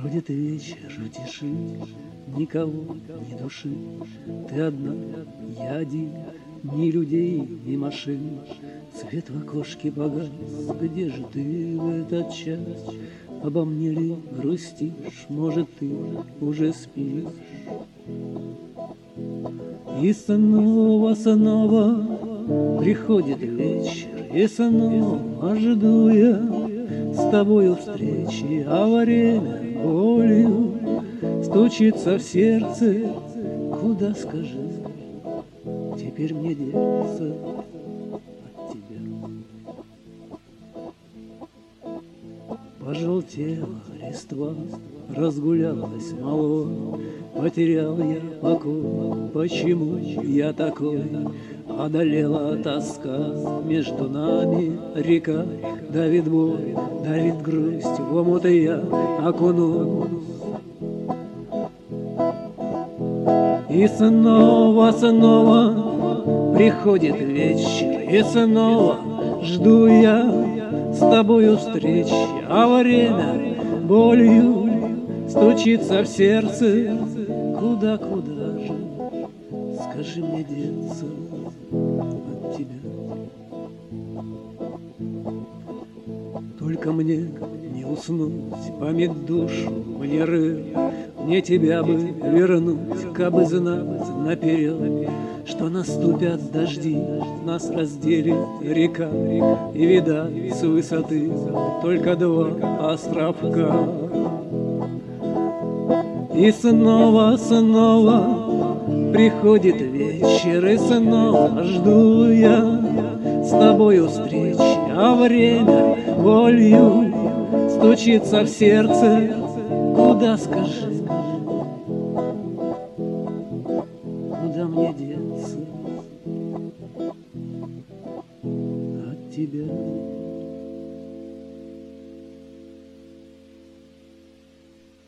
Приходит вечер в тиши, никого, ни души. Ты одна, я один, ни людей, ни машин. Свет в окошке погас, где же ты в этот час? Обо мне ли грустишь, может, ты уже спишь? И снова приходит вечер, и снова жду я с тобою встречи, а время болью стучится в сердце. Куда, скажи, теперь мне деться от тебя? Пожелтела листва, разгулялась мало, потерял я покой. Почему я такой? Одолела тоска, между нами река. Давит боль, давит грусть, в омут я окунусь. И снова приходит вечер, и снова жду я с тобою встречи, а время болью стучится в сердце. Куда же, скажи мне, деться от тебя? Только мне не уснуть, память душу мне рыл. Мне тебя бы вернуть, кабы знать наперед, что наступят дожди, нас разделит река, и видать с высоты только два островка. И снова приходит вечер, и снова жду я с тобою встречи, а время болью стучится в сердце. Куда, скажи, куда мне деться от тебя?